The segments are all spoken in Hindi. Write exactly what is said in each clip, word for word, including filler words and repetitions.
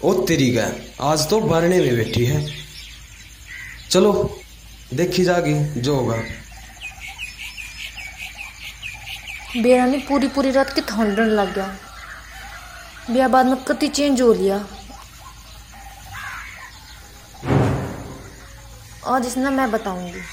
ओ तेरी का आज तो भरने में बैठी है। चलो देखी जागी जो होगा। बेरानी पूरी पूरी रात की ठंडन लग गया। ब्याह बाद में कति चेंज हो लिया। आज इसने मैं बताऊंगी।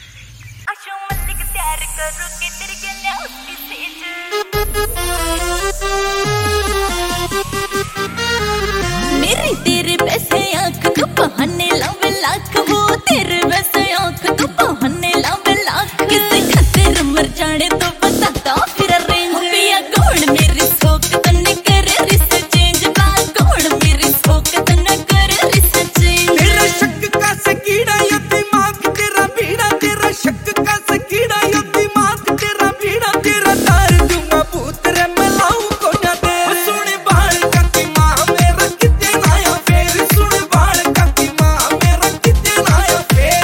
मेरी तेरे पैसे आंख तो बहाने लावे लाख हो, तेरे पैसे आंख तो बहाने लावे लाख। किसे खातिर मर जाने तो बताता फिर रेंज। पिया कौन मेरी सोक तन्ने करे रिस चेंज। बा कौन मेरी सोक तन्ने करे रिस चेंज। तेरा शक का सकीड़ा यो दिमाग तेरा भीड़ा। तेरा शक का सकीड़ा यो दिमाग तेरा भीड़ा। तेरा तार दूंगा भूत रे मैं लाऊं को ना दे। सुन बाल का की माँ मेरा कितना आया फेर। सुन बाल का की माँ मेरा कितना आया फेर।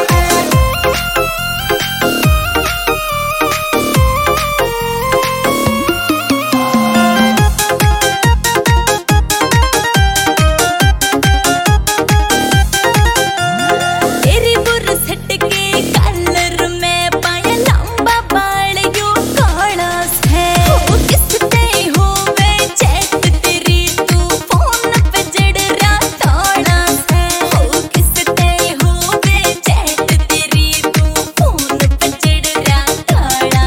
तेरी बुर्स हट के कलर में पाया लंबा बाल यो काला है। हो किसते होवे चैट तेरी तू फोन पे जड़ रहा ताड़ा है। हो किसते होवे चैट तेरी तू फोन पे जड़ रहा ताड़ा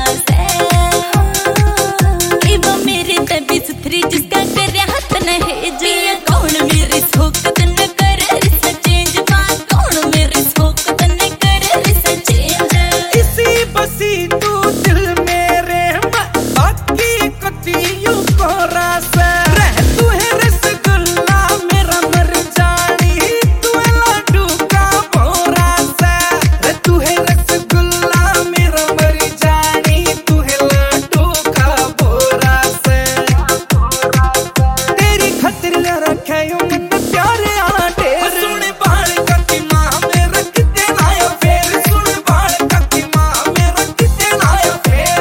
है। वो मेरी तबी सुथरी जिसका कर हाथ न है जी। कौन मेरी सोक तन्ने करे रिस चेंज। बा कौन मेरी सोक तन्ने करे रिस चेंज। इसी बसी तू दिल मेरे बाकी कती यू कोरा से। रह तू है रसगुल्ला मेरा मर जानी। तू है लड्डू का भोरा से। रह तू है रसगुल्ला मेरा मर जानी। तू है लड्डू का भोरा से। तेरी खातिर ले रखे यूं मन प्यारे आला ढेर। सुन बाल का की माँ मेरा कितना आया फेर। सुन बाल का की माँ मेरा कितना आया फेर।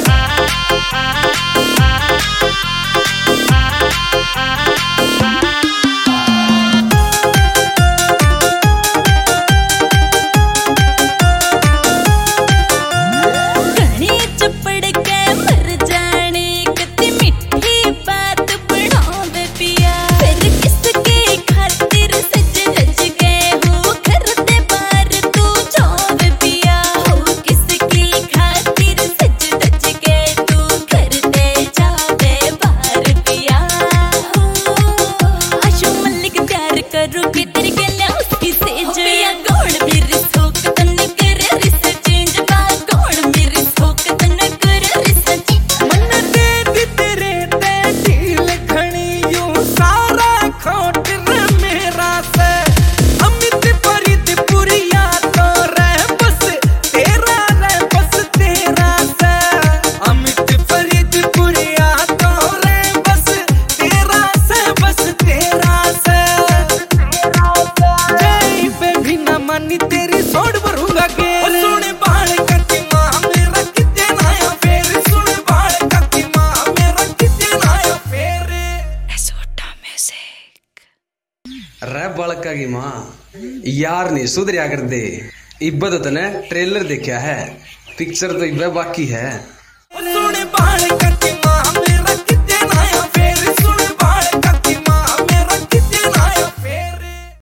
गणे चपड़ के मर जाने कति मिठी बात बनावे पिया। फिर किसके खातिर सज धज गए हो घर दे बार तू जावे पिया। हो किसके खातिर सज धज गए तू घर दे जावे बार पिया। आशु मल्लिक प्यार करोगे तेरे गले उसकी सेज। पिया कौन मेरी सोक तन्ने करे रिस चेंज। बा कौन मेरी सोक तन्ने करे रिस चेंज। मन दे दी तेरे ते ढील घणी यूं सारा खोट रे मेरा से। अमित परित पुरिया तो रह बस तेरा रह बस तेरा से। अमित परित पुरिया तो रह बस तेरा से बस तेरा से। जय पे भी न मानी तेरी सोड भरूंगा गेर। सुन बाल का की माँ मेरा कितना आया फेर। सुन बाल का की माँ मेरा कितना आया फेर। रे बड़का की माँ यार नहीं सुधरिया कर दे। इब्बत तने ट्रेलर देखा है, पिक्चर तो इब्बे बाकी है।